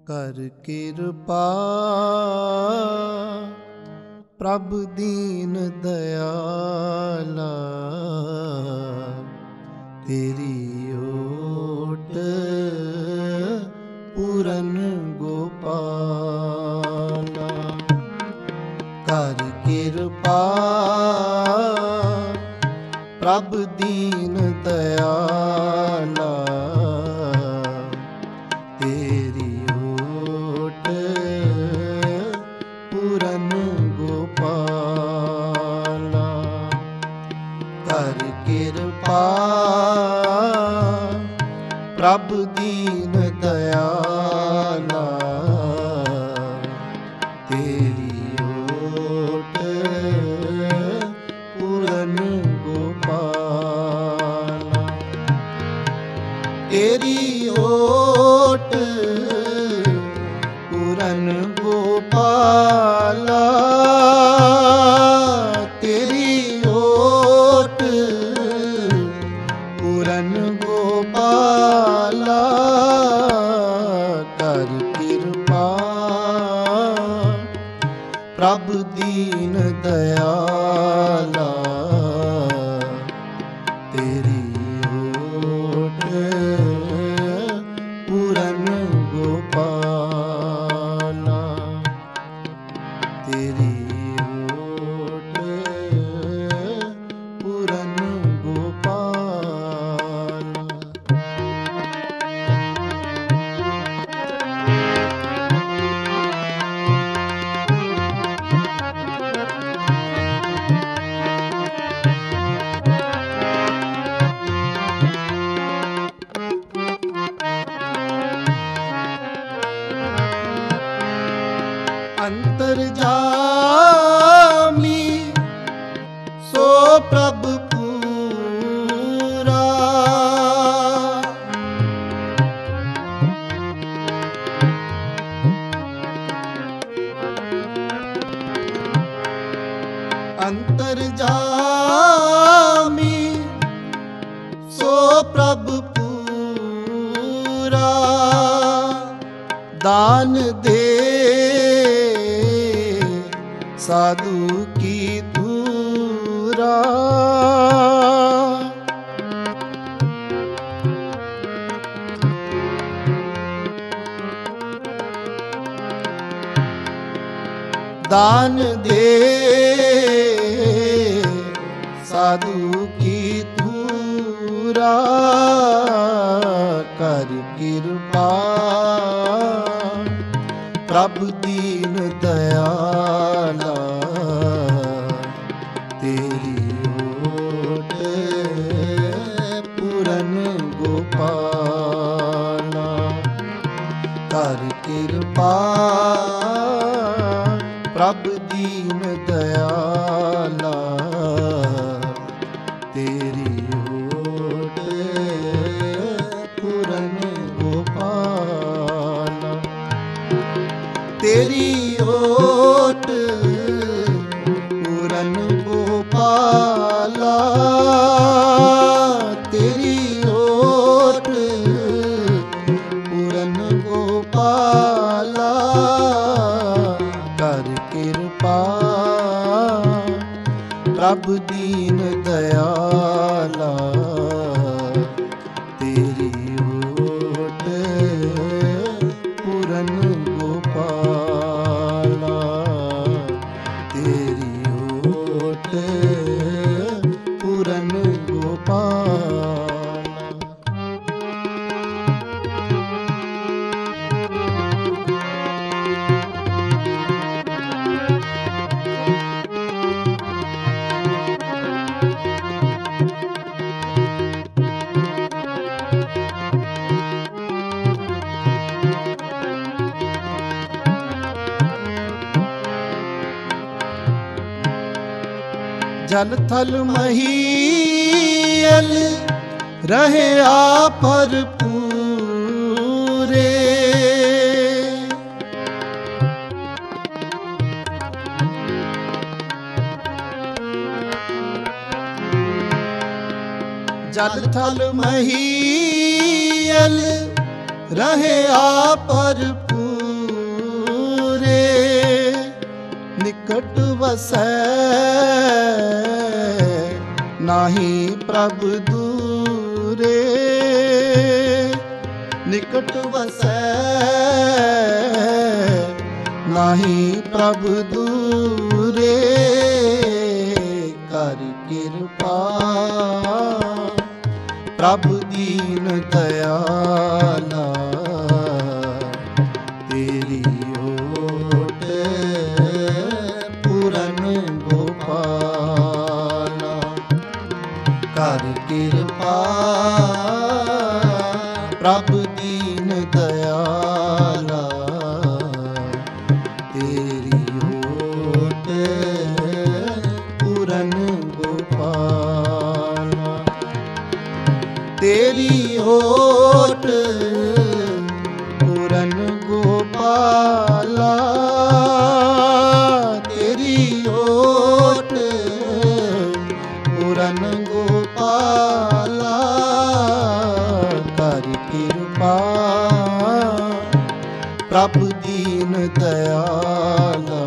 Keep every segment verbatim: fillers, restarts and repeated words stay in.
कर कृपा प्रभु दीन दयाला, तेरी ओट पूरन गोपाला। कर कृपा प्रभु दीन दयाला, तेरी ओट पूरन गोपाला। कर कृपा प्रभु दीन दयाला, तेरी ओट पूरन गोपाला। तेरी ओट पूरन गोपाला, तेरी ओट पूरन गोपाला। कर कृपा प्रभु दीन दयाला, तेरी ओट पूरन गोपाला, तेरी ओट पूरन गोपाला। अंतर्जामी सो प्रभु पूरा, अंतर्जामी सो प्रभु पूरा। दान दे साधु की धूरा, दान दे साधु की धूरा। कर कृपा प्रभु दीन दयाला, तेरी ओट पूरन गोपाला। कर कृपा प्रभु दीन दयाला, तेरी ओट पूरन गोपाला। तेरी ओट पूरन गोपाला, तेरी ओट पूरन गोपाला। कर कृपा प्रभु दीन दयाला, तेरी ओट पूरन गोपाला, तेरी ओट पूरन गोपाला। जल थल महीयल रहे आपर पूरे, जल थल महीयल रहे आपर पूरे। ਨਿਕਟ ਵਸੈ, ਨਾਹੀ ਪ੍ਰਭ ਦੂਰੇ। ਨਿਕਟ ਵਸੈ, ਨਾਹੀ ਪ੍ਰਭ ਦੂਰੇ। ਕਰ ਕਿਰਪਾ ਪ੍ਰਭ ਦੀਨ ਦਇਆਲਾ, ਤੇਰੀ ਓਟ ਪੂਰਨ ਗੋਪਾਲਾ। ਕਰ ਕਿਰਪਾ ਪ੍ਰਭ ਦੀਨ ਦਇਆਲਾ, ਤੇਰੀ ਓਟ ਪੂਰਨ ਗੋਪਾਲਾ। ਤੇਰੀ ਓਟ ਪੂਰਨ ਗੋਪਾਲਾ, ਤੇਰੀ ਓਟ ਪੂਰਨ ਗੋਪਾਲਾ। ਕਰ ਕਿਰਪਾ ਪ੍ਰਭ ਦੀਨ ਦਇਆਲਾ,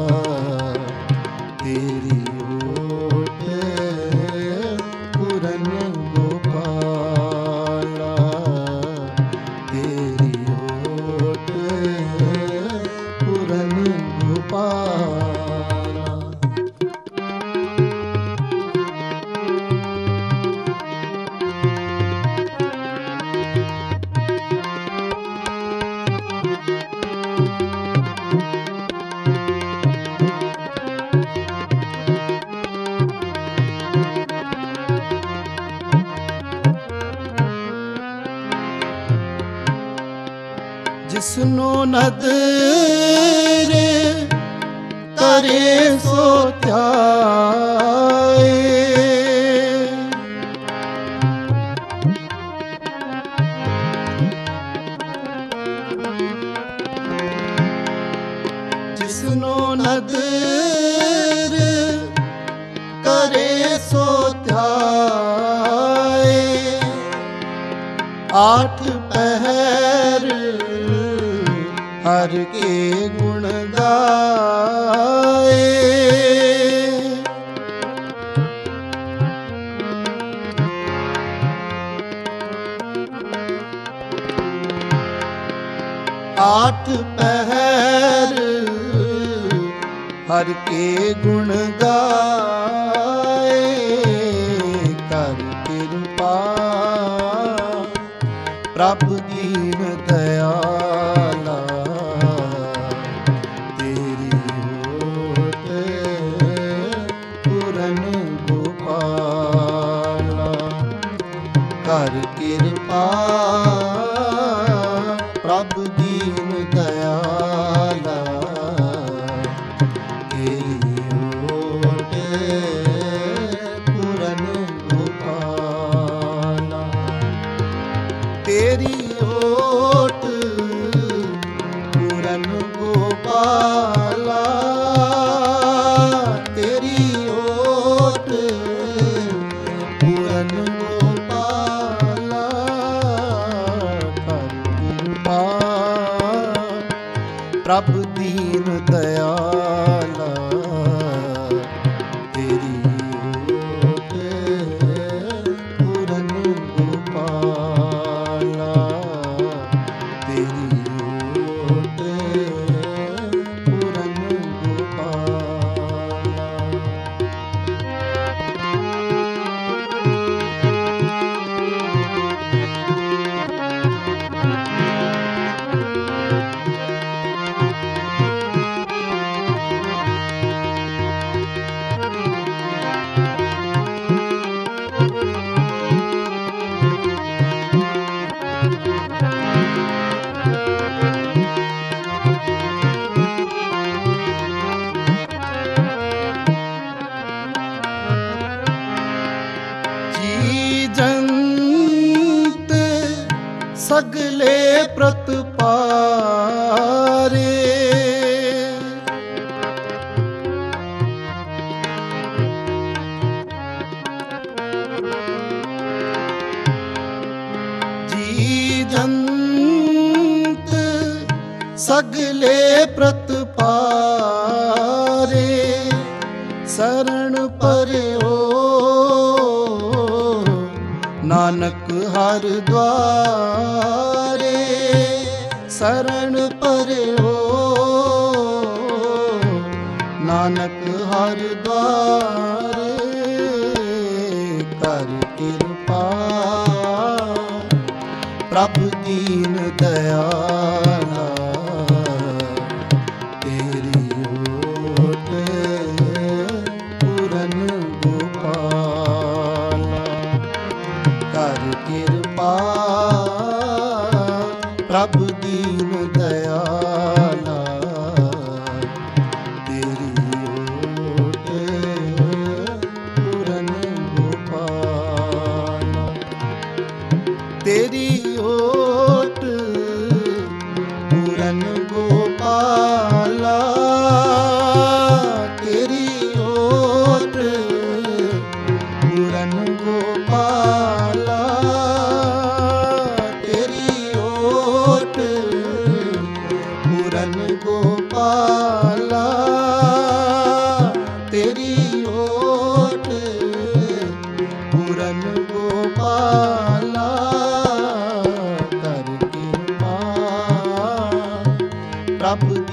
ਤੇਰੀ ਓਟ ਪੂਰਨ ਗੋਪਾਲਾ, ਤੇਰੀ ਓਟ ਪੂਰਨ ਗੋਪਾਲਾ। ਜਿਸਨੂੰ ਨਦਰ ਕਰੇ ਸੋ ਧਿਆਏ, ਜਿਸਨੂੰ ਨਦਰ ਕਰੇ ਸੋ ਧਿਆਏ। ਆਠ ਪਹਿਰ ਹਰ ਕੇ ਗੁਣ ਗਾਏ। ਆਠ ਪਹਿਰ ਹਰ ਕੇ ਗੁਣ ਗਾਏ। ਕਰ ਕਿਰਪਾ ਪ੍ਰਭ ਦੀਨ ਦਇਆਲਾ, ਤੇਰੀ ਓਟ ਪੂਰਨ ਗੋਪਾਲਾ। ਕਰ ਕਿਰਪਾ ਪ੍ਰਭ ਦੀਨ ਦਇਆਲਾ, ਤੇਰੀ ਓਟ ਪੂਰਨ ਗੋਪਾਲਾ। ਤੇਰੀ ਓਟ ਪੂਰਨ ਗੋਪਾਲਾ, ਤੇਰੀ ਓਟ ਪੂਰਨ ਗੋਪਾਲਾ। ਕਰ ਕਿਰਪਾ ਪ੍ਰਭ ਦੀਨ ਦਇਆਲਾ, ਤੇਰੀ ਓਟ ਪੂਰਨ ਗੋਪਾਲਾ, ਤੇਰੀ ਓਟ ਪੂਰਨ ਗੋਪਾਲਾ। ਸਗਲੇ ਪ੍ਰਤਪਾਰੇ ਜੀ ਜੰਤ ਸਗਲੇ ਪ੍ਰਤਪਾਰੇ शरण परियो नानक हर द्वारे। शरण परियो नानक हर द्वारे। कर कृपा प्रभु दीन दयाला तेरी ओट पूरन गोपाला। कर कृपा प्रभु दीन दयाला तेरी ओट पूरन गोपाला। तेरी ओट पूरन गोपाला। तेरी ओट पूरन गोपाला। तेरी ओट पूरन गोपाला। तेरी ओट पूरन गोपाला। कर कृपा प्रभु